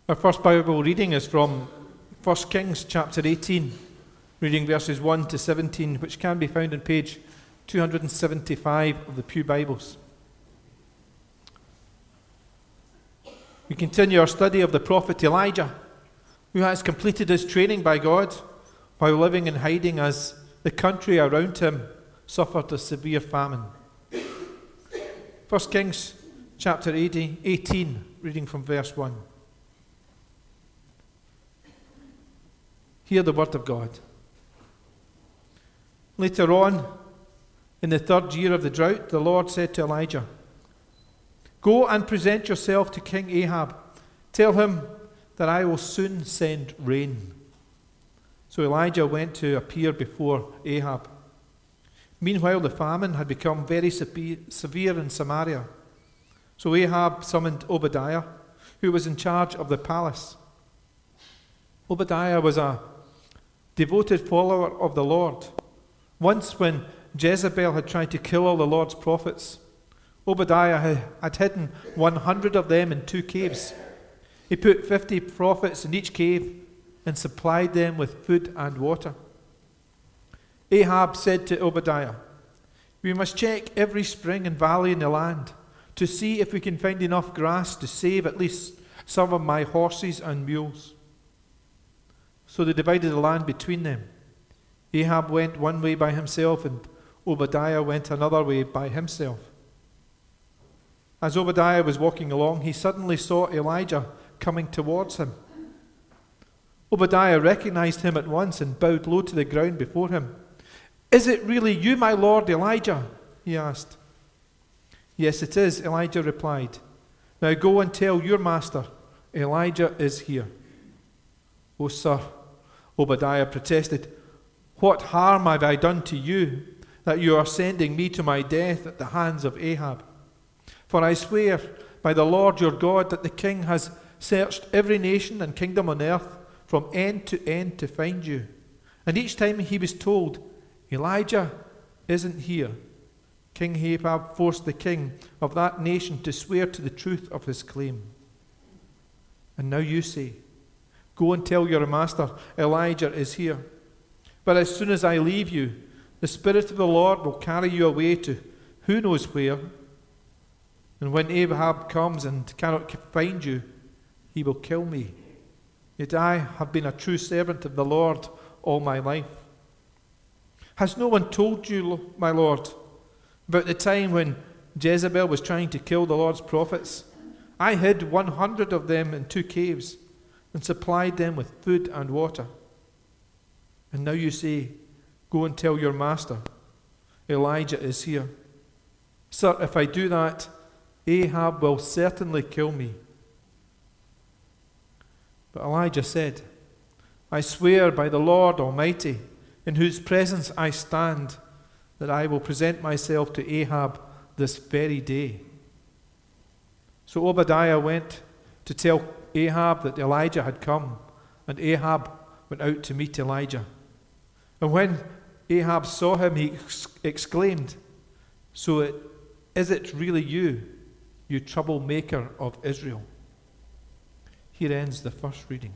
Our first Bible reading is from 1 Kings chapter 18, reading verses 1 to 17, which can be found on page 275 of the Pew Bibles. We continue our study of the prophet Elijah, who has completed his training by God while living in hiding as the country around him suffered a severe famine. 1 Kings chapter 18, reading from verse 1. Hear the word of God. Later on, in the 3rd year of the drought, the Lord said to Elijah, "Go and present yourself to King Ahab. Tell him that I will soon send rain." So Elijah went to appear before Ahab. Meanwhile, the famine had become very severe in Samaria. So Ahab summoned Obadiah, who was in charge of the palace. Obadiah was a devoted follower of the Lord. Once, when Jezebel had tried to kill all the Lord's prophets, Obadiah had hidden 100 of them in 2 caves. He put 50 prophets in each cave and supplied them with food and water. Ahab said to Obadiah, "We must check every spring and valley in the land to see if we can find enough grass to save at least some of my horses and mules." So they divided the land between them. Ahab went one way by himself, and Obadiah went another way by himself. As Obadiah was walking along, he suddenly saw Elijah coming towards him. Obadiah recognized him at once and bowed low to the ground before him. "Is it really you, my lord Elijah?" he asked. "Yes, it is," Elijah replied. "Now go and tell your master, Elijah is here." "Oh, sir," Obadiah protested, "what harm have I done to you that you are sending me to my death at the hands of Ahab? For I swear by the Lord your God that the king has searched every nation and kingdom on earth from end to find you. And each time he was told, 'Elijah isn't here,' King Ahab forced the king of that nation to swear to the truth of his claim. And now you say, 'Go and tell your master, Elijah is here.' But as soon as I leave you, the Spirit of the Lord will carry you away to who knows where. And when Ahab comes and cannot find you, he will kill me. Yet I have been a true servant of the Lord all my life. Has no one told you, my Lord, about the time when Jezebel was trying to kill the Lord's prophets? I hid 100 of them in 2 caves and supplied them with food and water. And now you say, 'Go and tell your master, Elijah is here.' Sir, if I do that, Ahab will certainly kill me." But Elijah said, "I swear by the Lord Almighty, in whose presence I stand, that I will present myself to Ahab this very day." So Obadiah went to tell Ahab that Elijah had come, and Ahab went out to meet Elijah. And when Ahab saw him, he exclaimed, Is it really you, you troublemaker of Israel?" Here ends the first reading.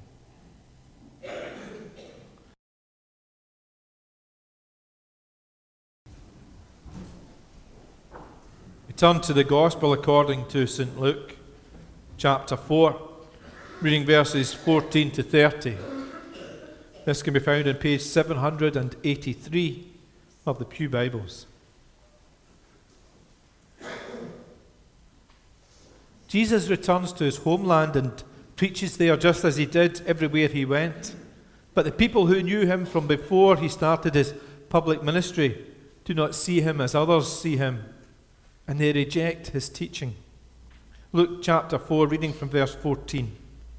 We turn to the Gospel according to St. Luke, chapter 4, reading verses 14 to 30. This can be found on page 783 of the Pew Bibles. Jesus returns to his homeland and preaches there just as he did everywhere he went. But the people who knew him from before he started his public ministry do not see him as others see him, and they reject his teaching. Luke chapter 4, reading from verse 14.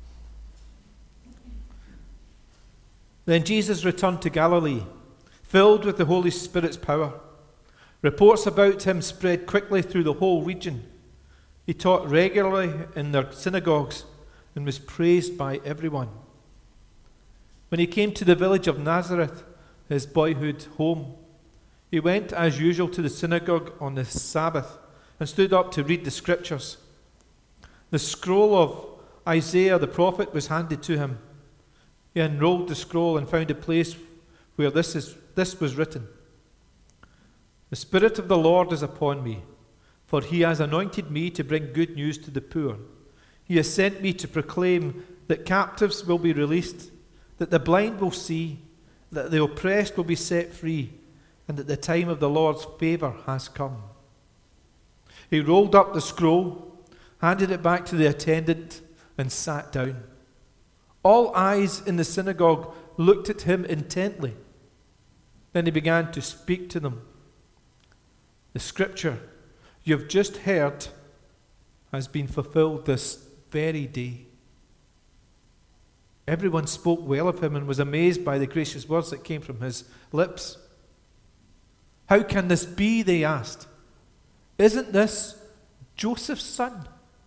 Then Jesus returned to Galilee, filled with the Holy Spirit's power. Reports about him spread quickly through the whole region. He taught regularly in their synagogues and was praised by everyone. When he came to the village of Nazareth, his boyhood home, he went as usual to the synagogue on the Sabbath and stood up to read the scriptures. The scroll of Isaiah the prophet was handed to him. He unrolled the scroll and found a place where this was written. The Spirit of the Lord is upon me, for he has anointed me to bring good news to the poor. He has sent me to proclaim that captives will be released, that the blind will see, that the oppressed will be set free, and that the time of the Lord's favor has come. He rolled up the scroll, handed it back to the attendant, and sat down. All eyes in the synagogue looked at him intently. Then he began to speak to them. The scripture you have just heard has been fulfilled this very day. Everyone spoke well of him and was amazed by the gracious words that came from his lips. How can this be? They asked. Isn't this Joseph's son?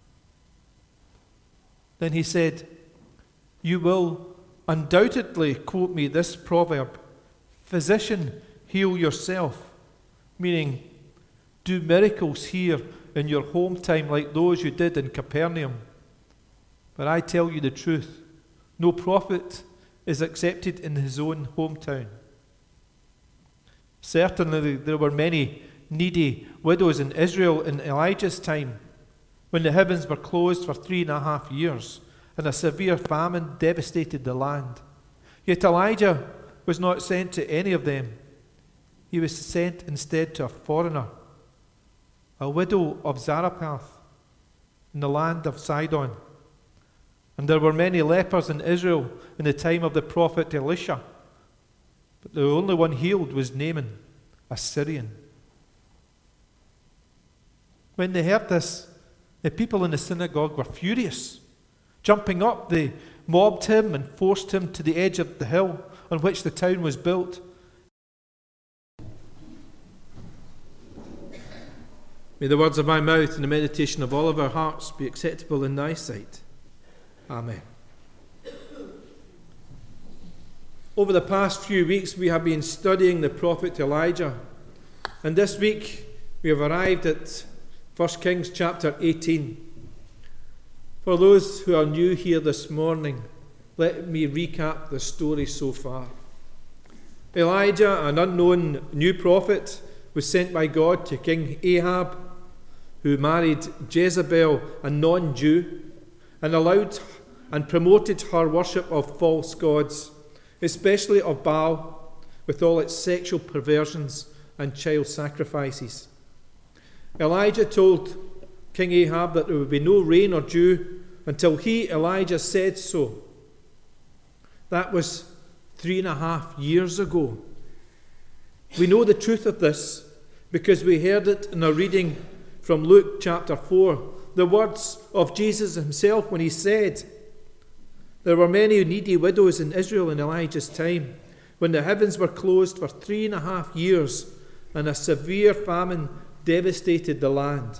Then he said, you will undoubtedly quote me this proverb, physician, heal yourself, meaning do miracles here in your hometown like those you did in Capernaum. But I tell you the truth, no prophet is accepted in his own hometown. Certainly there were many needy widows in Israel in Elijah's time, when the heavens were closed for 3.5 years, and a severe famine devastated the land. Yet Elijah was not sent to any of them. He was sent instead to a foreigner, a widow of Zarephath, in the land of Sidon. And there were many lepers in Israel in the time of the prophet Elisha, but the only one healed was Naaman, a Syrian. When they heard this, the people in the synagogue were furious. Jumping up, they mobbed him and forced him to the edge of the hill on which the town was built. May the words of my mouth and the meditation of all of our hearts be acceptable in thy sight. Amen. Over the past few weeks, we have been studying the prophet Elijah. And this week, we have arrived at 1 Kings chapter 18. For those who are new here this morning, let me recap the story so far. Elijah, an unknown new prophet, was sent by God to King Ahab, who married Jezebel, a non-Jew, and allowed and promoted her worship of false gods, especially of Baal, with all its sexual perversions and child sacrifices. Elijah told King Ahab that there would be no rain or dew until he, Elijah, said so. That was 3.5 years ago. We know the truth of this because we heard it in a reading from Luke chapter 4, the words of Jesus himself when he said, there were many needy widows in Israel in Elijah's time, when the heavens were closed for 3.5 years and a severe famine devastated the land.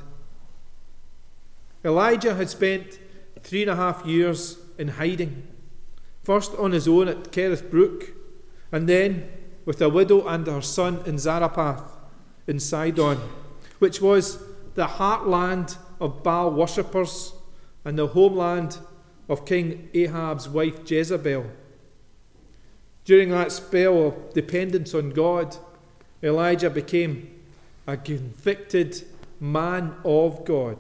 Elijah had spent 3.5 years in hiding, first on his own at Kerith Brook, and then with a widow and her son in Zarephath in Sidon, which was the heartland of Baal worshippers and the homeland of King Ahab's wife Jezebel. During that spell of dependence on God, Elijah became a convicted man of God.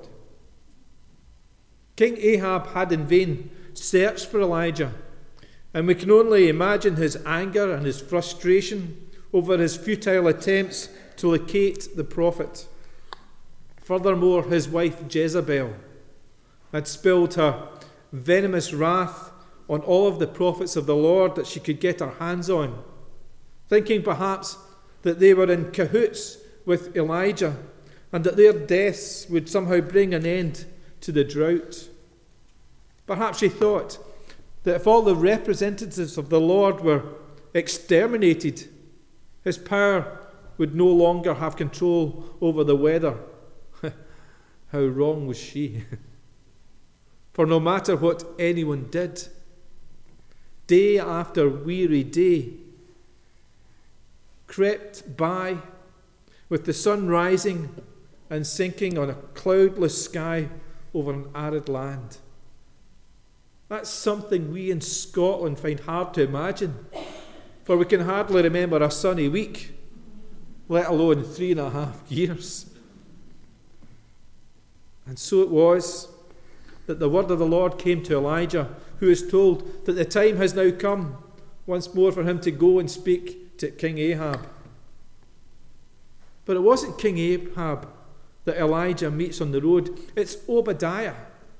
King Ahab had in vain searched for Elijah, and we can only imagine his anger and his frustration over his futile attempts to locate the prophet. Furthermore, his wife Jezebel had spilled her venomous wrath on all of the prophets of the Lord that she could get her hands on, thinking perhaps that they were in cahoots with Elijah and that their deaths would somehow bring an end to the drought. Perhaps she thought that if all the representatives of the Lord were exterminated, his power would no longer have control over the weather. How wrong was she? For no matter what anyone did, day after weary day crept by with the sun rising and sinking on a cloudless sky over an arid land. That's something we in Scotland find hard to imagine, for we can hardly remember a sunny week, let alone 3.5 years. And so it was that the word of the Lord came to Elijah, who is told that the time has now come once more for him to go and speak to King Ahab. But it wasn't King Ahab that Elijah meets on the road. It's Obadiah.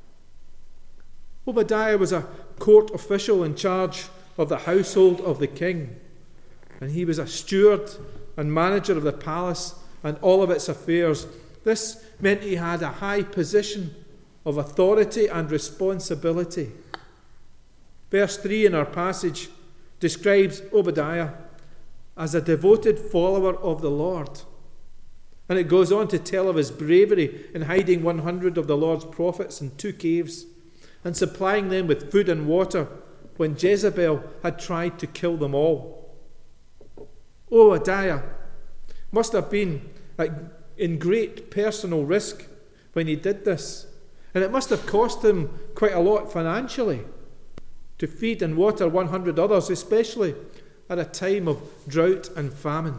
Obadiah was a court official in charge of the household of the king. And he was a steward and manager of the palace and all of its affairs. This meant he had a high position of authority and responsibility. Verse 3 in our passage describes Obadiah as a devoted follower of the Lord. And it goes on to tell of his bravery in hiding 100 of the Lord's prophets in 2 caves and supplying them with food and water when Jezebel had tried to kill them all. Obadiah must have been in great personal risk when he did this, and it must have cost him quite a lot financially to feed and water 100 others, especially at a time of drought and famine.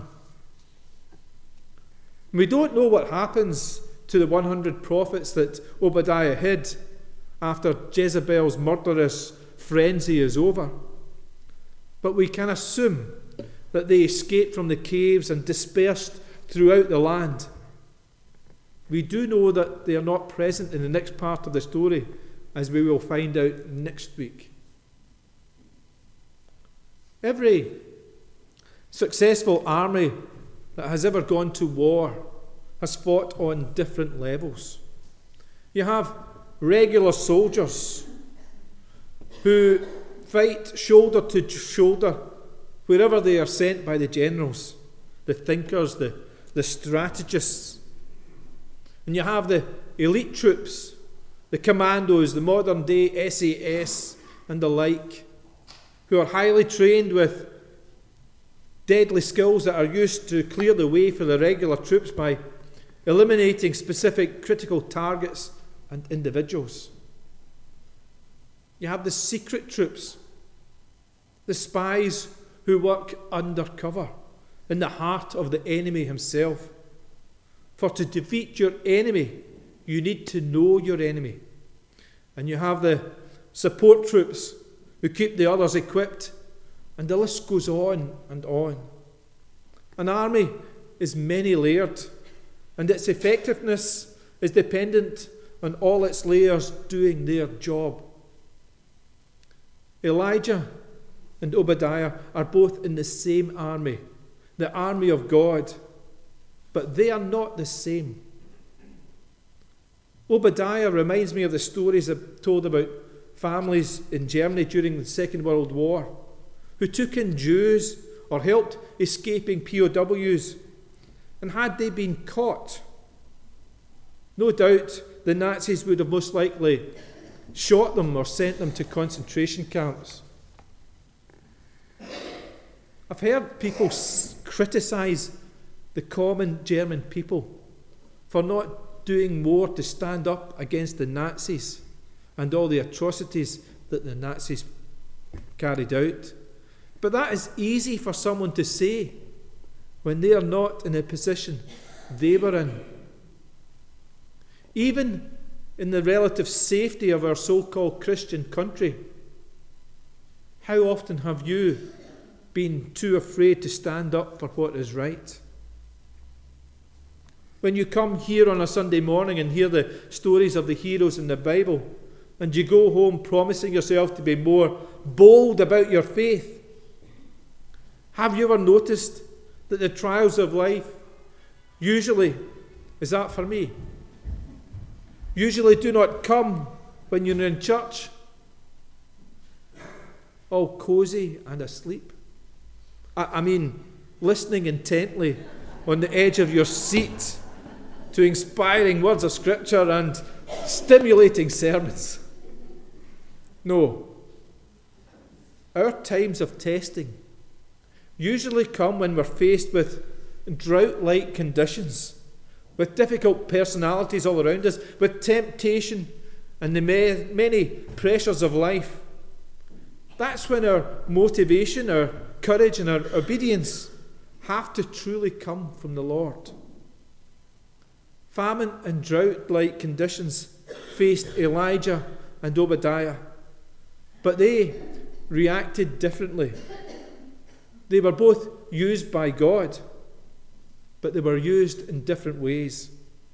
We don't know what happens to the 100 prophets that Obadiah hid after Jezebel's murderous frenzy is over. But we can assume that they escaped from the caves and dispersed throughout the land. We do know that they are not present in the next part of the story, as we will find out next week. Every successful army that has ever gone to war has fought on different levels. You have regular soldiers who fight shoulder to shoulder wherever they are sent by the generals, the thinkers, the strategists. And you have the elite troops, the commandos, the modern day SAS and the like, who are highly trained with deadly skills that are used to clear the way for the regular troops by eliminating specific critical targets and individuals. You have the secret troops, the spies who work undercover in the heart of the enemy himself. For to defeat your enemy, you need to know your enemy. And you have the support troops who keep the others equipped, and the list goes on and on. An army is many-layered, and its effectiveness is dependent on all its layers doing their job. Elijah and Obadiah are both in the same army, the army of God, but they are not the same. Obadiah reminds me of the stories told about families in Germany during the Second World War who took in Jews or helped escaping POWs. And had they been caught, no doubt the Nazis would have most likely shot them or sent them to concentration camps. I've heard people criticise the common German people for not doing more to stand up against the Nazis and all the atrocities that the Nazis carried out. But that is easy for someone to say when they are not in a position they were in. Even in the relative safety of our so-called Christian country, how often have you been too afraid to stand up for what is right? When you come here on a Sunday morning and hear the stories of the heroes in the Bible, and you go home promising yourself to be more bold about your faith, have you ever noticed that the trials of life usually, is that for me, usually do not come when you're in church, all cosy and asleep? I mean, listening intently on the edge of your seat to inspiring words of Scripture and stimulating sermons. No. Our times of testing usually come when we're faced with drought-like conditions, with difficult personalities all around us, with temptation and the many pressures of life, that's when our motivation, our courage and our obedience have to truly come from the Lord. Famine and drought-like conditions faced Elijah and Obadiah, but they reacted differently. They were both used by God, but they were used in different ways.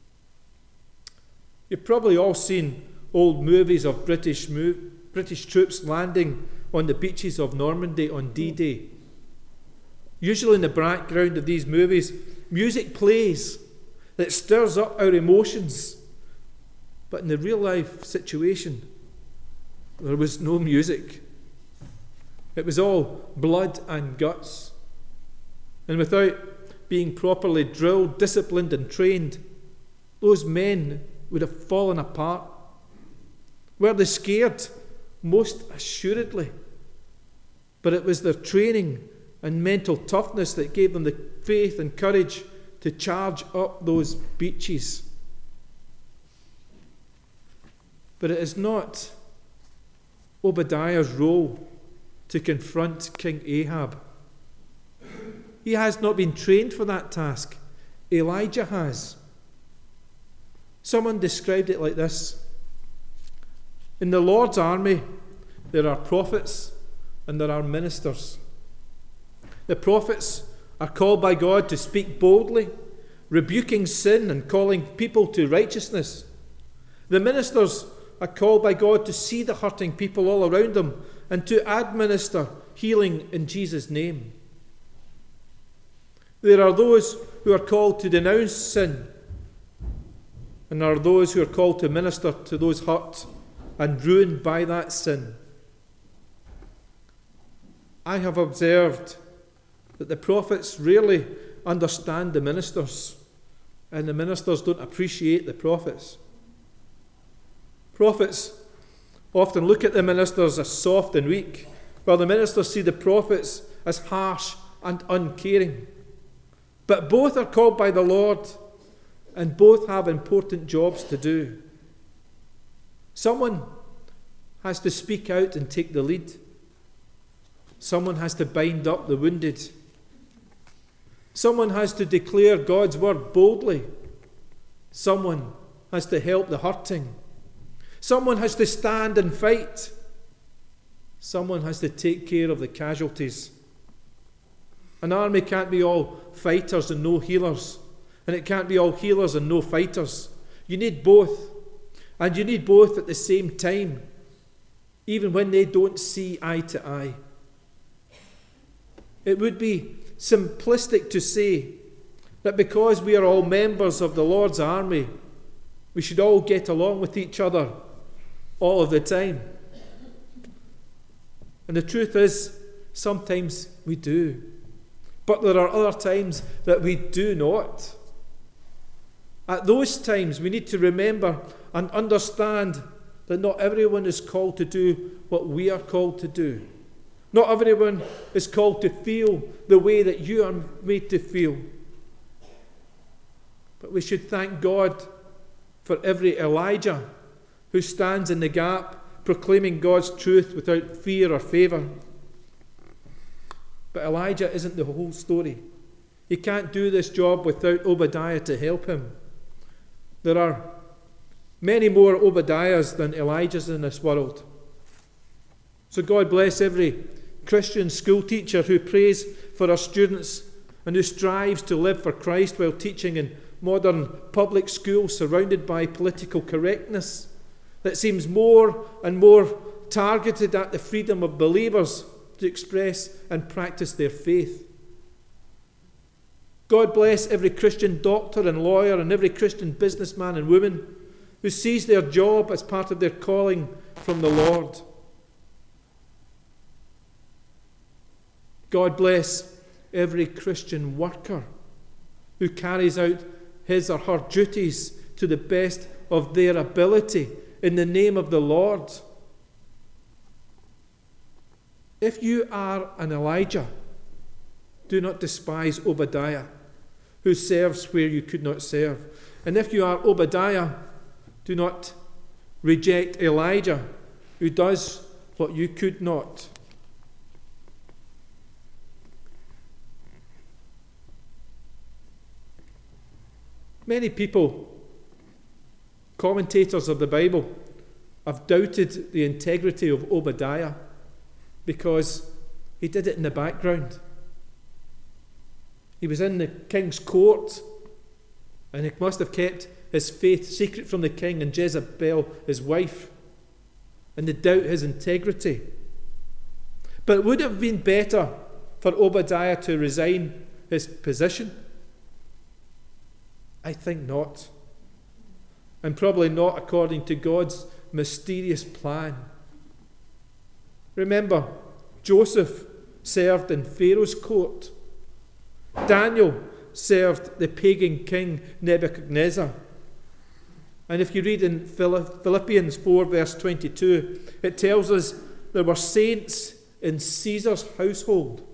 You've probably all seen old movies of British troops landing on the beaches of Normandy on D-Day. Usually in the background of these movies, music plays that stirs up our emotions. But in the real life situation, there was no music. It was all blood and guts. And without being properly drilled, disciplined and trained, those men would have fallen apart. Were they scared? Most assuredly. But it was their training and mental toughness that gave them the faith and courage to charge up those beaches. But it is not Obadiah's role to confront King Ahab. He has not been trained for that task. Elijah has. Someone described it like this: in the Lord's army, there are prophets and there are ministers. The prophets are called by God to speak boldly, rebuking sin and calling people to righteousness. The ministers are called by God to see the hurting people all around them and to administer healing in Jesus' name. There are those who are called to denounce sin, and there are those who are called to minister to those hurt and ruined by that sin. I have observed that the prophets rarely understand the ministers, and the ministers don't appreciate the prophets. Prophets often look at the ministers as soft and weak, while the ministers see the prophets as harsh and uncaring. But both are called by the Lord, and both have important jobs to do. Someone has to speak out and take the lead. Someone has to bind up the wounded. Someone has to declare God's word boldly. Someone has to help the hurting. Someone has to stand and fight. Someone has to take care of the casualties. An army can't be all fighters and no healers, and it can't be all healers and no fighters. You need both, and you need both at the same time, even when they don't see eye to eye. It would be simplistic to say that because we are all members of the Lord's army, we should all get along with each other all of the time. And the truth is, sometimes we do. But there are other times that we do not. At those times, we need to remember and understand that not everyone is called to do what we are called to do. Not everyone is called to feel the way that you are made to feel. But we should thank God for every Elijah who stands in the gap, proclaiming God's truth without fear or favour. But Elijah isn't the whole story. He can't do this job without Obadiah to help him. There are many more Obadiahs than Elijahs in this world. So God bless every Christian school teacher who prays for our students and who strives to live for Christ while teaching in modern public schools surrounded by political correctness that seems more and more targeted at the freedom of believers to express and practice their faith. God bless every Christian doctor and lawyer and every Christian businessman and woman who sees their job as part of their calling from the Lord. God bless every Christian worker who carries out his or her duties to the best of their ability in the name of the Lord. If you are an Elijah, do not despise Obadiah, who serves where you could not serve. And if you are Obadiah, do not Reject Elijah, who does what you could not. Many people, commentators of the Bible, have doubted the integrity of Obadiah because he did it in the background. He was in the king's court, and he must have kept his faith secret from the king and Jezebel, his wife, and they doubt his integrity. But it would have been better for Obadiah to resign his position. I think not. And probably not according to God's mysterious plan. Remember, Joseph served in Pharaoh's court. Daniel served the pagan king Nebuchadnezzar. And if you read in Philippians 4 verse 22, it tells us there were saints in Caesar's household.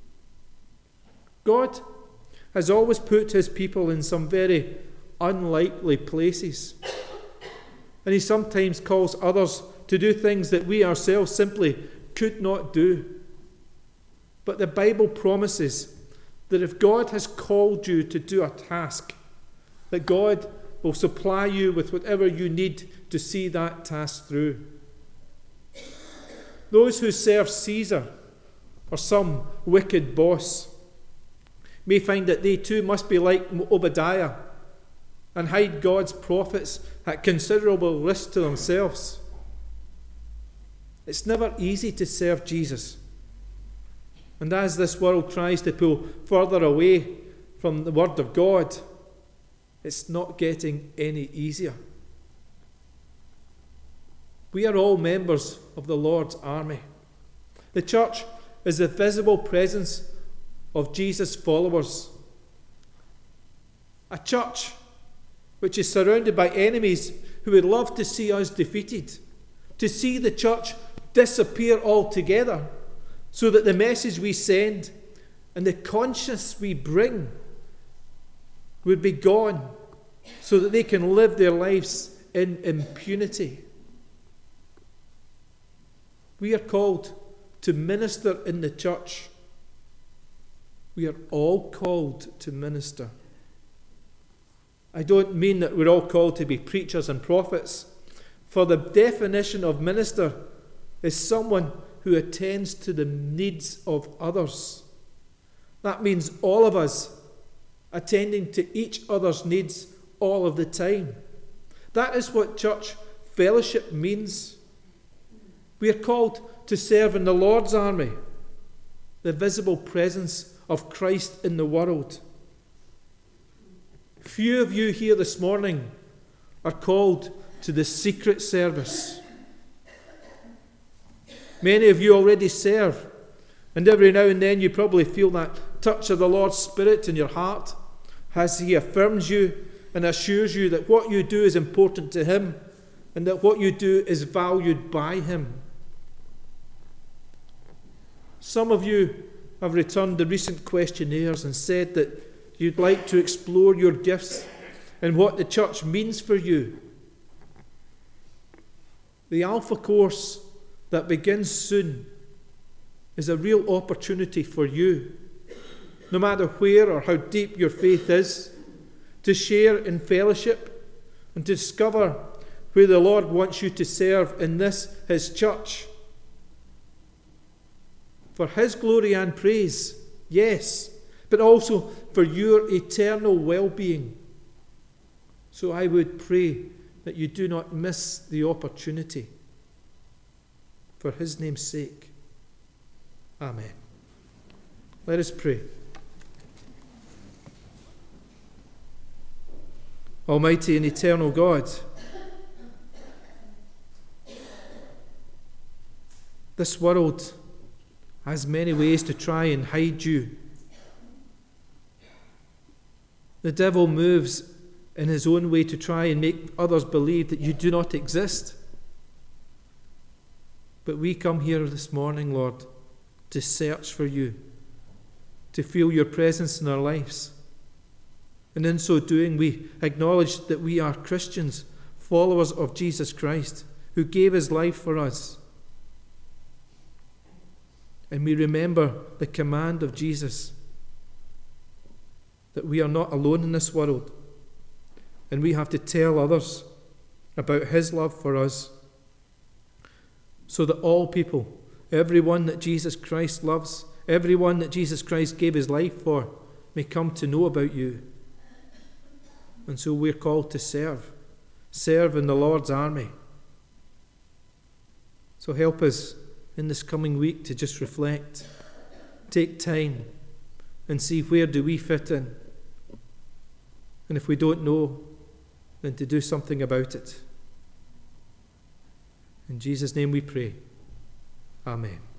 God has always put his people in some very unlikely places. And he sometimes calls others to do things that we ourselves simply could not do. But the Bible promises that if God has called you to do a task, that God will supply you with whatever you need to see that task through. Those who serve Caesar or some wicked boss may find that they too must be like Obadiah and hide God's prophets at considerable risk to themselves. It's never easy to serve Jesus. And as this world tries to pull further away from the Word of God, it's not getting any easier. We are all members of the Lord's army. The church is the visible presence of Jesus' followers. A church which is surrounded by enemies who would love to see us defeated, to see the church disappear altogether, so that the message we send and the conscience we bring would be gone, so that they can live their lives in impunity. We are called to minister in the church. We are all called to minister. I don't mean that we're all called to be preachers and prophets, for the definition of minister is someone who attends to the needs of others. That means all of us attending to each other's needs all of the time. That is what church fellowship means. We are called to serve in the Lord's army, the visible presence of Christ in the world. Few of you here this morning are called to the secret service. Many of you already serve, and every now and then you probably feel that touch of the Lord's Spirit in your heart as He affirms you and assures you that what you do is important to Him and that what you do is valued by Him. Some of you have returned the recent questionnaires and said that you'd like to explore your gifts and what the church means for you. The Alpha course that begins soon is a real opportunity for you, no matter where or how deep your faith is, to share in fellowship and to discover where the Lord wants you to serve in this, His church. For His glory and praise, yes, but also for your eternal well-being. So I would pray that you do not miss the opportunity. For His name's sake. Amen. Let us pray. Almighty and eternal God, this world has many ways to try and hide you. The devil moves in his own way to try and make others believe that you do not exist. But we come here this morning, Lord, to search for you, to feel your presence in our lives. And in so doing, we acknowledge that we are Christians, followers of Jesus Christ, who gave his life for us. And we remember the command of Jesus that we are not alone in this world, and we have to tell others about his love for us, so that all people, everyone that Jesus Christ loves, everyone that Jesus Christ gave his life for, may come to know about you. And so we're called to serve in the Lord's army. So help us in this coming week to just reflect, take time, and see where do we fit in. And if we don't know, then to do something about it. In Jesus' name we pray. Amen.